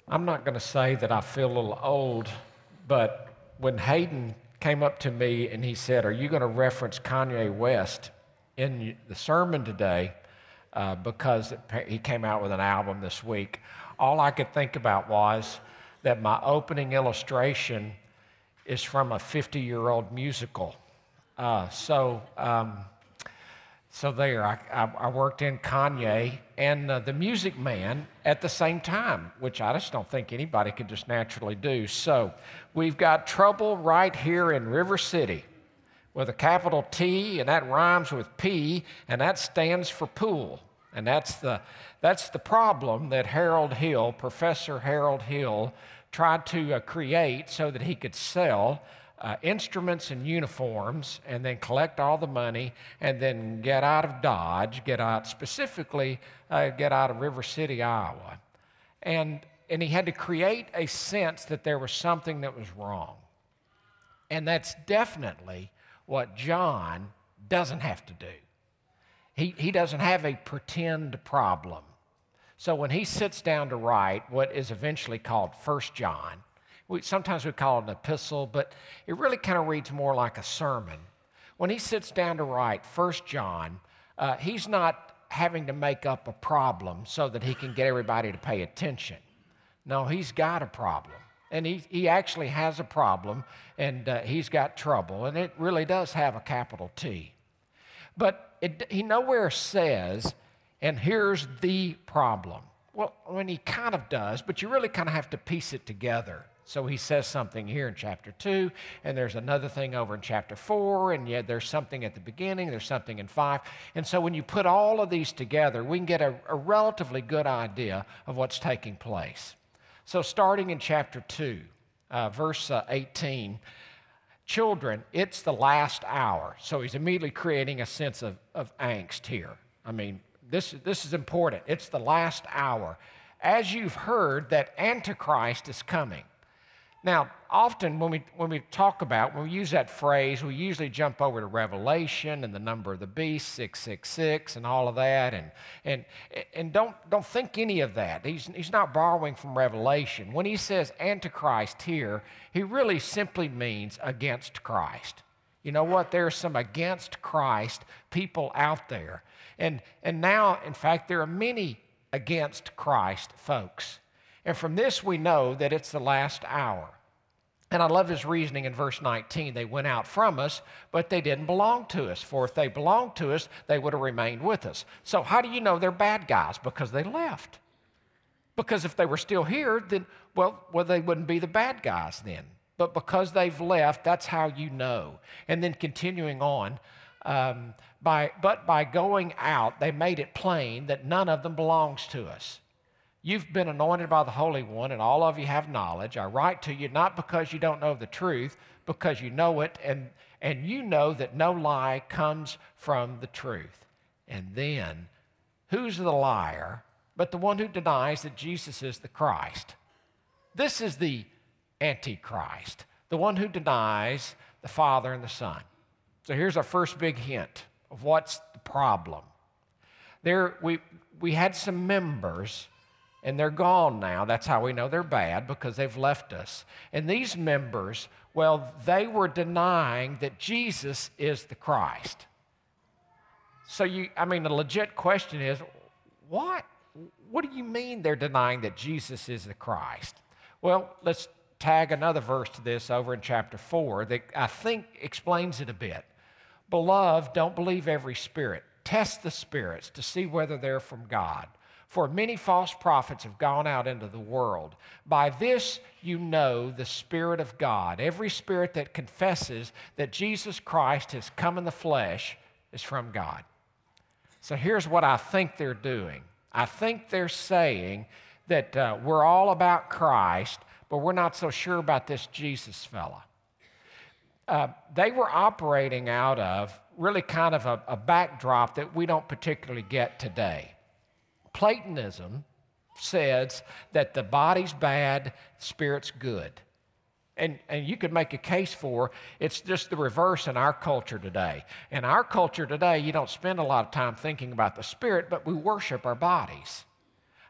I'm not going to say that I feel a little old, but when Hayden came up to me and he said, "Are you going to reference Kanye West in the sermon today?" Because he came out with an album this week, all I could think about was that my opening illustration is from a 50-year-old musical. So there, I worked in Kanye and The Music Man at the same time, which I just don't think anybody could just naturally do. So we've got trouble right here in River City with a capital T, and that rhymes with P, and that stands for pool. And that's the problem that Professor Harold Hill, tried to create so that he could sell instruments and uniforms and then collect all the money and then get out of Dodge, get out of River City, Iowa. And he had to create a sense that there was something that was wrong. And that's definitely what John doesn't have to do. He doesn't have a pretend problem. So when he sits down to write what is eventually called 1 John, sometimes we call it an epistle, but it really kind of reads more like a sermon. When he sits down to write 1 John, he's not having to make up a problem so that he can get everybody to pay attention. No, he's got a problem. And he actually has a problem, and he's got trouble, and it really does have a capital T. But he nowhere says, "And here's the problem." Well, he kind of does, but you really kind of have to piece it together. So he says something here in chapter 2, and there's another thing over in chapter 4, and yet there's something at the beginning, there's something in 5. And so when you put all of these together, we can get a relatively good idea of what's taking place. So starting in chapter 2, verse 18, "Children, it's the last hour." So he's immediately creating a sense of angst here. This is important. It's the last hour. "As you've heard that Antichrist is coming." Now, often when we use that phrase, we usually jump over to Revelation and the number of the beast, 666, and all of that, and don't think any of that. He's not borrowing from Revelation. When he says Antichrist here, he really simply means against Christ. You know what? There's some against Christ people out there. And now, in fact, there are many against Christ folks. And from this, we know that it's the last hour. And I love his reasoning in verse 19. "They went out from us, but they didn't belong to us. For if they belonged to us, they would have remained with us." So how do you know they're bad guys? Because they left. Because if they were still here, then, well, they wouldn't be the bad guys then. But because they've left, that's how you know. And then continuing on, by going out, they made it plain that none of them belongs to us. "You've been anointed by the Holy One, and all of you have knowledge. I write to you not because you don't know the truth, because you know it, and you know that no lie comes from the truth." And then, "Who's the liar but the one who denies that Jesus is the Christ?" This is the Antichrist, the one who denies the Father and the Son. So here's our first big hint of what's the problem. We had some members, and they're gone now. That's how we know they're bad, because they've left us. And these members, well, they were denying that Jesus is the Christ. So a legit question is, what do you mean they're denying that Jesus is the Christ? Well, let's tag another verse to this over in chapter 4 that I think explains it a bit. "Beloved, don't believe every spirit. Test the spirits to see whether they're from God. For many false prophets have gone out into the world. By this you know the Spirit of God. Every spirit that confesses that Jesus Christ has come in the flesh is from God." So here's what I think they're doing. I think they're saying that we're all about Christ, but we're not so sure about this Jesus fella. They were operating out of really kind of a backdrop that we don't particularly get today. Platonism says that the body's bad, spirit's good. And you could make a case for it's just the reverse in our culture today. In our culture today, you don't spend a lot of time thinking about the spirit, but we worship our bodies.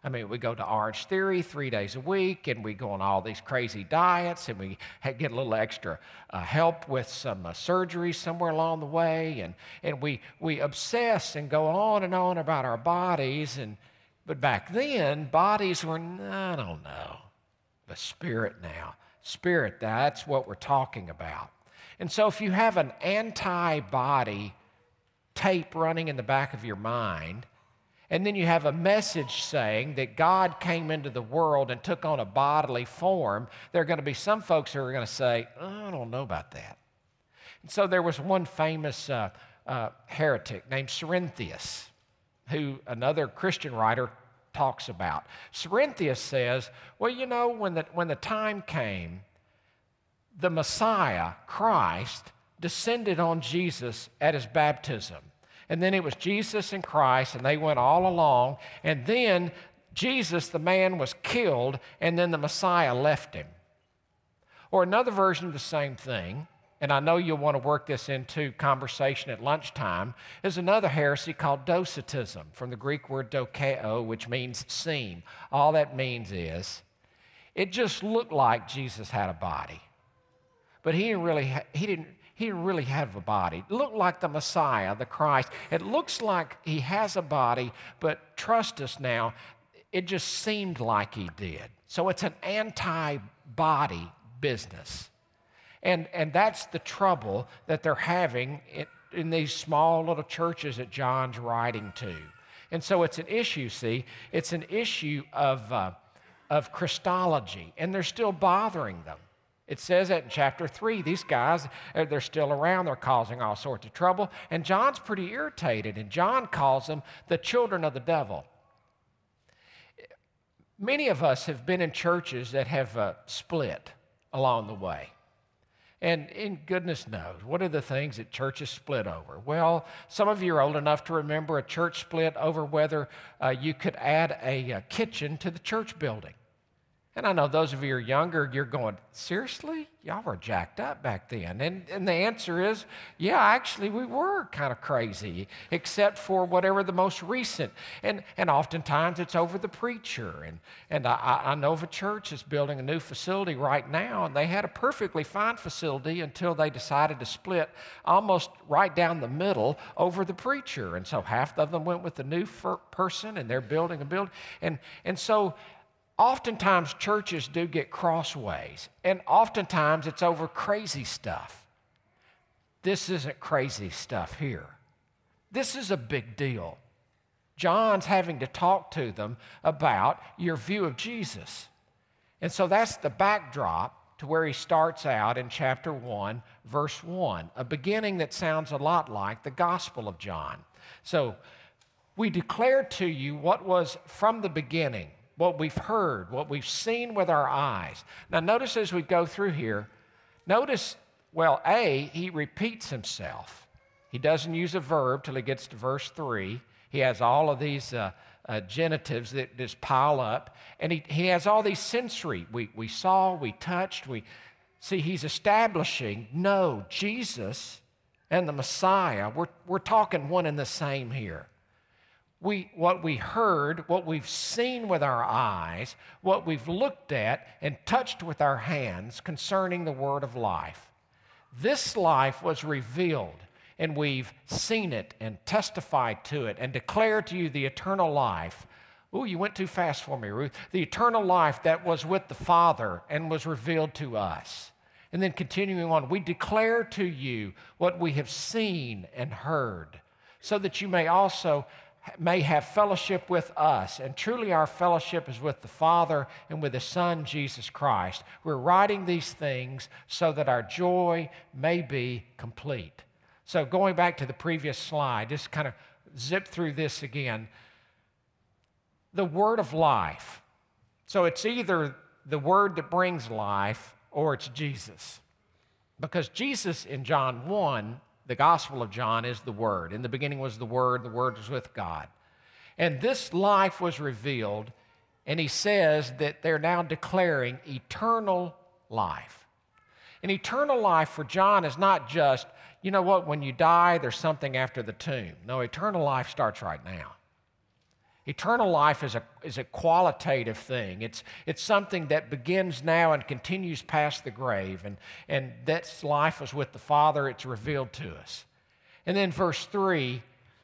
I mean, we go to Orange Theory 3 days a week, and we go on all these crazy diets, and we get a little extra help with some surgery somewhere along the way, and we obsess and go on and on about our bodies. But back then, bodies were, I don't know, the spirit now. Spirit, that's what we're talking about. And so if you have an anti-body tape running in the back of your mind, and then you have a message saying that God came into the world and took on a bodily form, there are going to be some folks who are going to say, I don't know about that. And so there was one famous heretic named Cerinthius, who another Christian writer talks about. Cerinthius says, well, you know, when the time came, the Messiah, Christ, descended on Jesus at his baptism. And then it was Jesus and Christ, and they went all along. And then Jesus, the man, was killed, and then the Messiah left him. Or another version of the same thing, and I know you'll want to work this into conversation at lunchtime, is another heresy called Docetism, from the Greek word dokeo, which means seen. All that means is it just looked like Jesus had a body, but he didn't really have a body. It looked like the Messiah, the Christ. It looks like he has a body, but trust us now, it just seemed like he did. So it's an anti-body business. And that's the trouble that they're having in these small little churches that John's writing to. And so it's an issue, see? It's an issue of Christology, and they're still bothering them. It says that in chapter 3, these guys, they're still around, they're causing all sorts of trouble, and John's pretty irritated, and John calls them the children of the devil. Many of us have been in churches that have split along the way. And goodness knows, what are the things that churches split over? Well, some of you are old enough to remember a church split over whether you could add a kitchen to the church building. And I know those of you who are younger, you're going, seriously? Y'all were jacked up back then. And the answer is, yeah, actually we were kind of crazy, except for whatever the most recent. And oftentimes it's over the preacher. And I know of a church that's building a new facility right now, and they had a perfectly fine facility until they decided to split almost right down the middle over the preacher. And so half of them went with the new person, and they're building a building. And so oftentimes churches do get crossways, and oftentimes it's over crazy stuff. This isn't crazy stuff here. This is a big deal. John's having to talk to them about your view of Jesus. And so that's the backdrop to where he starts out in chapter 1, verse 1, a beginning that sounds a lot like the Gospel of John. So we declare to you what was from the beginning, what we've heard, what we've seen with our eyes. Now notice as we go through here, he repeats himself. He doesn't use a verb till he gets to verse 3. He has all of these genitives that just pile up. And he has all these sensory. We saw, we touched, he's establishing, no, Jesus and the Messiah, we're talking one and the same here. What we heard, what we've seen with our eyes, what we've looked at and touched with our hands concerning the word of life. This life was revealed, and we've seen it and testified to it and declared to you the eternal life. Ooh, you went too fast for me, Ruth. The eternal life that was with the Father and was revealed to us. And then continuing on, we declare to you what we have seen and heard, so that you may have fellowship with us. And truly our fellowship is with the Father and with His Son, Jesus Christ. We're writing these things so that our joy may be complete. So going back to the previous slide, just kind of zip through this again. The word of life. So it's either the word that brings life or it's Jesus. Because Jesus in John 1, the Gospel of John, is the Word. In the beginning was the Word was with God. And this life was revealed, and he says that they're now declaring eternal life. And eternal life for John is not just, you know what, when you die, there's something after the tomb. No, eternal life starts right now. Eternal life is a qualitative thing. It's something that begins now and continues past the grave. And that life was with the Father. It's revealed to us. And then verse 3,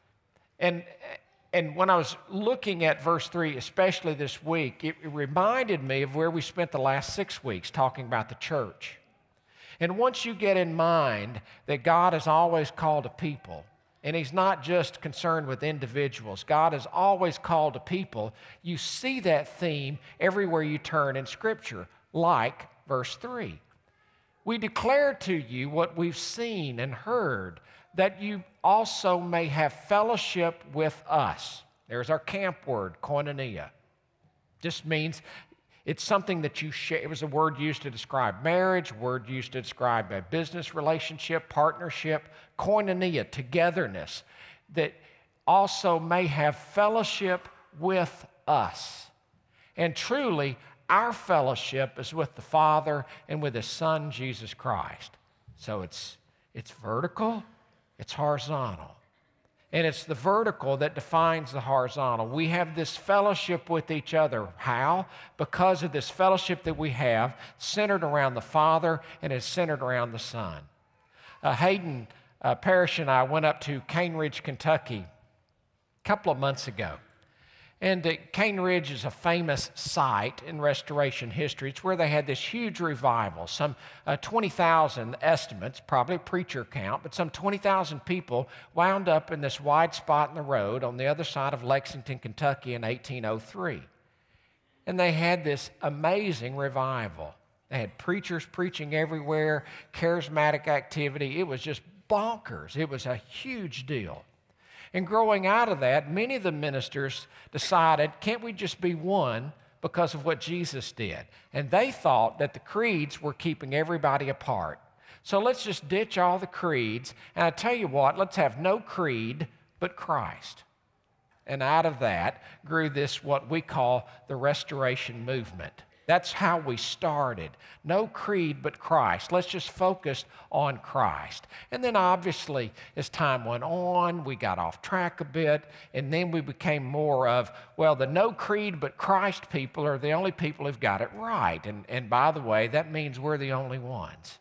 and when I was looking at verse 3, especially this week, it reminded me of where we spent the last 6 weeks talking about the church. And once you get in mind that God has always called a people, and He's not just concerned with individuals, God has always called a people, you see that theme everywhere you turn in Scripture, like verse 3. We declare to you what we've seen and heard, that you also may have fellowship with us. There's our camp word, koinonia. Just means it's something that you share. It was a word used to describe marriage, a word used to describe a business relationship, partnership, koinonia, togetherness, that also may have fellowship with us. And truly, our fellowship is with the Father and with His Son, Jesus Christ. So it's vertical, it's horizontal. And it's the vertical that defines the horizontal. We have this fellowship with each other. How? Because of this fellowship that we have centered around the Father and is centered around the Son. Hayden Parrish and I went up to Cane Ridge, Kentucky a couple of months ago. And Cane Ridge is a famous site in restoration history. It's where they had this huge revival. Some 20,000 estimates, probably a preacher count, but some 20,000 people wound up in this wide spot in the road on the other side of Lexington, Kentucky in 1803. And they had this amazing revival. They had preachers preaching everywhere, charismatic activity. It was just bonkers. It was a huge deal. And growing out of that, many of the ministers decided, can't we just be one because of what Jesus did? And they thought that the creeds were keeping everybody apart. So let's just ditch all the creeds. And I tell you what, let's have no creed but Christ. And out of that grew this, what we call the Restoration Movement. That's how we started. No creed but Christ. Let's just focus on Christ. And then obviously, as time went on, we got off track a bit, and then we became more of, well, the no creed but Christ people are the only people who've got it right. And by the way, that means we're the only ones.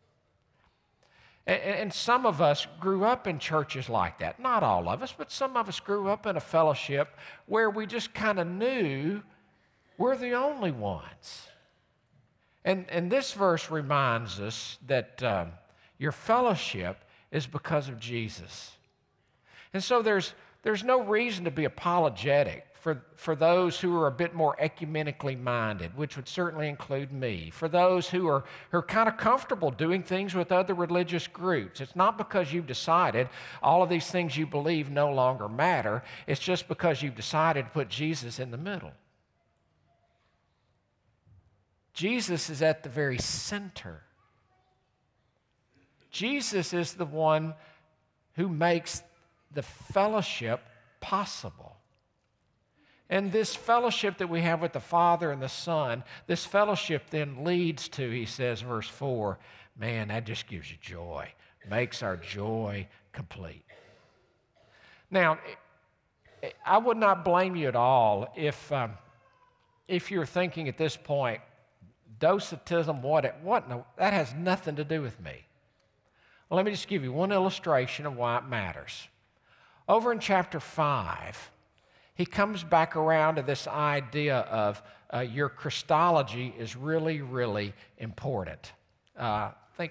And some of us grew up in churches like that. Not all of us, but some of us grew up in a fellowship where we just kind of knew we're the only ones. And this verse reminds us that your fellowship is because of Jesus. And so there's no reason to be apologetic for those who are a bit more ecumenically minded, which would certainly include me, for those who are kind of comfortable doing things with other religious groups. It's not because you've decided all of these things you believe no longer matter. It's just because you've decided to put Jesus in the middle. Jesus is at the very center. Jesus is the one who makes the fellowship possible. And this fellowship that we have with the Father and the Son, this fellowship then leads to, he says, verse 4, man, that just gives you joy, makes our joy complete. Now, I would not blame you at all if you're thinking at this point, Docetism, what? No, that has nothing to do with me. Well, let me just give you one illustration of why it matters. Over in chapter 5, he comes back around to this idea of your Christology is really, really important. There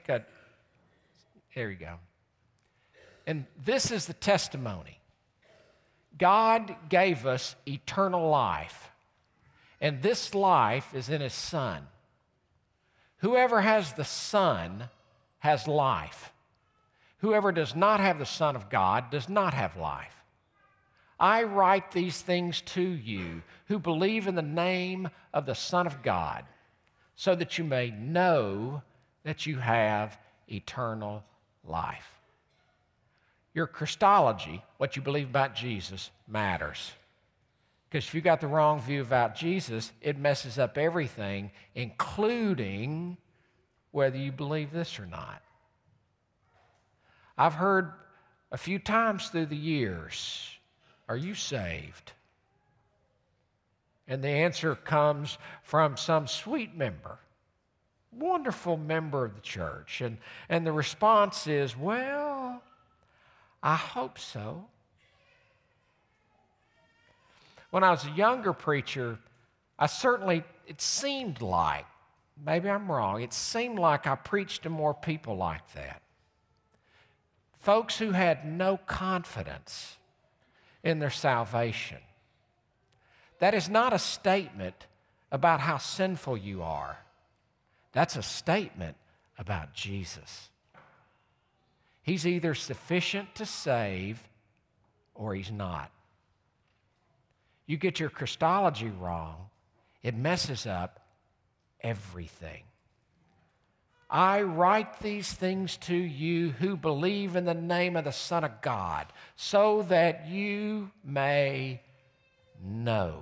you go. And this is the testimony. God gave us eternal life, and this life is in His Son. Whoever has the Son has life. Whoever does not have the Son of God does not have life. I write these things to you who believe in the name of the Son of God, so that you may know that you have eternal life. Your Christology, what you believe about Jesus, matters. Because if you got the wrong view about Jesus, it messes up everything, including whether you believe this or not. I've heard a few times through the years, are you saved? And the answer comes from some sweet member, wonderful member of the church. And the response is, well, I hope so. When I was a younger preacher, it seemed like, maybe I'm wrong, it seemed like I preached to more people like that. Folks who had no confidence in their salvation. That is not a statement about how sinful you are. That's a statement about Jesus. He's either sufficient to save or he's not. You get your Christology wrong, it messes up everything. I write these things to you who believe in the name of the Son of God, so that you may know.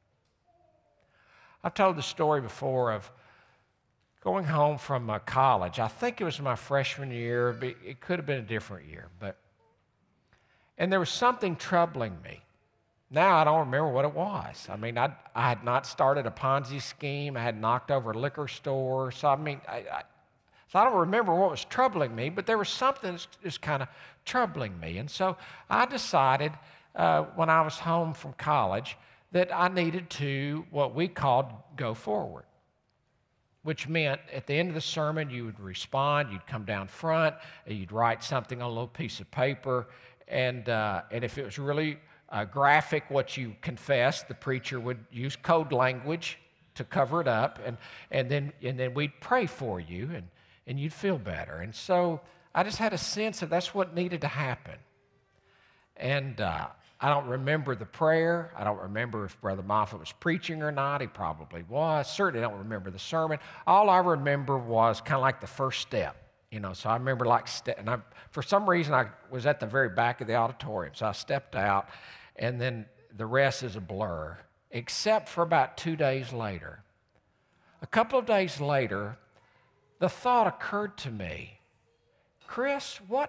I've told the story before of going home from college. I think it was my freshman year, but it could have been a different year. And there was something troubling me. Now I don't remember what it was. I mean, I had not started a Ponzi scheme. I had knocked over a liquor store. So I don't remember what was troubling me, but there was something that was kind of troubling me. And so I decided when I was home from college that I needed to, what we called, go forward, which meant at the end of the sermon you would respond, you'd come down front, and you'd write something on a little piece of paper, and if it was really graphic what you confessed, the preacher would use code language to cover it up, and then we'd pray for you, and you'd feel better. And so I just had a sense that that's what needed to happen. And I don't remember the prayer. I don't remember if Brother Moffitt was preaching or not. He probably was. Certainly don't remember the sermon. All I remember was kind of like the first step. So I remember for some reason I was at the very back of the auditorium. So I stepped out, and then the rest is a blur, except for about 2 days later. A couple of days later, the thought occurred to me, Chris, what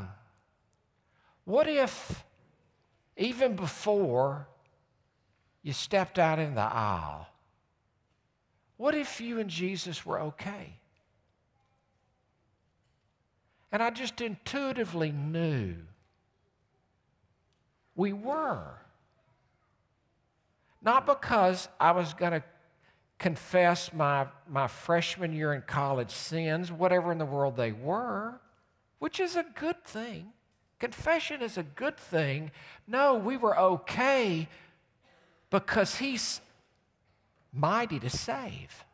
if even before you stepped out in the aisle, what if you and Jesus were okay? And I just intuitively knew we were. Not because I was going to confess my freshman year in college sins, whatever in the world they were, which is a good thing. Confession is a good thing. No, we were okay because he's mighty to save.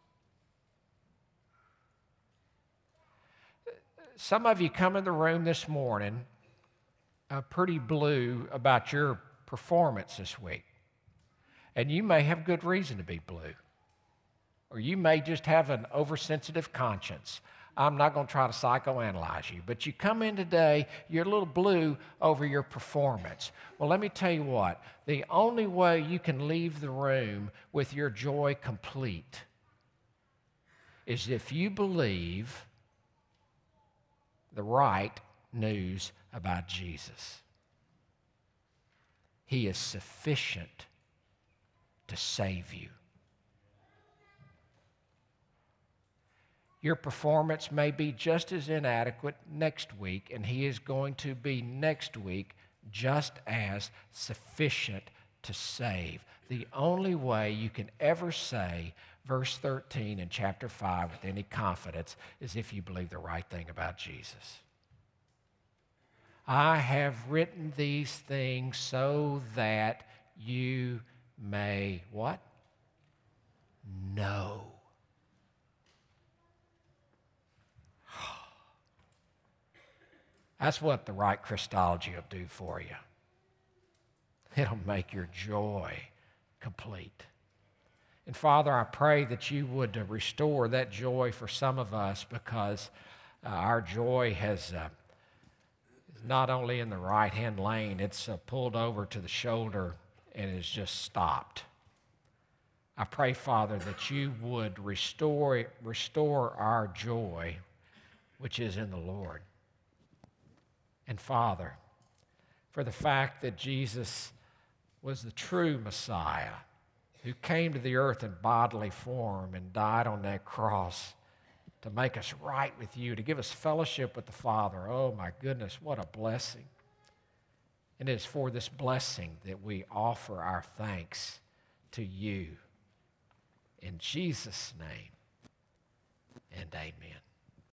Some of you come in the room this morning pretty blue about your performance this week. And you may have good reason to be blue. Or you may just have an oversensitive conscience. I'm not going to try to psychoanalyze you, but you come in today, you're a little blue over your performance. Well, let me tell you what, the only way you can leave the room with your joy complete is if you believe the right news about Jesus. He is sufficient to save you. Your performance may be just as inadequate next week, and he is going to be next week just as sufficient to save. The only way you can ever say verse 13 in chapter 5 with any confidence is if you believe the right thing about Jesus. I have written these things so that you may what? Know. That's what the right Christology will do for you. It'll make your joy complete. And Father, I pray that you would restore that joy for some of us, because our joy has not only in the right-hand lane, it's pulled over to the shoulder and is just stopped. I pray, Father, that you would restore our joy, which is in the Lord. And Father, for the fact that Jesus was the true Messiah who came to the earth in bodily form and died on that cross to make us right with you, to give us fellowship with the Father. Oh my goodness, what a blessing. And it is for this blessing that we offer our thanks to you. In Jesus' name, and amen.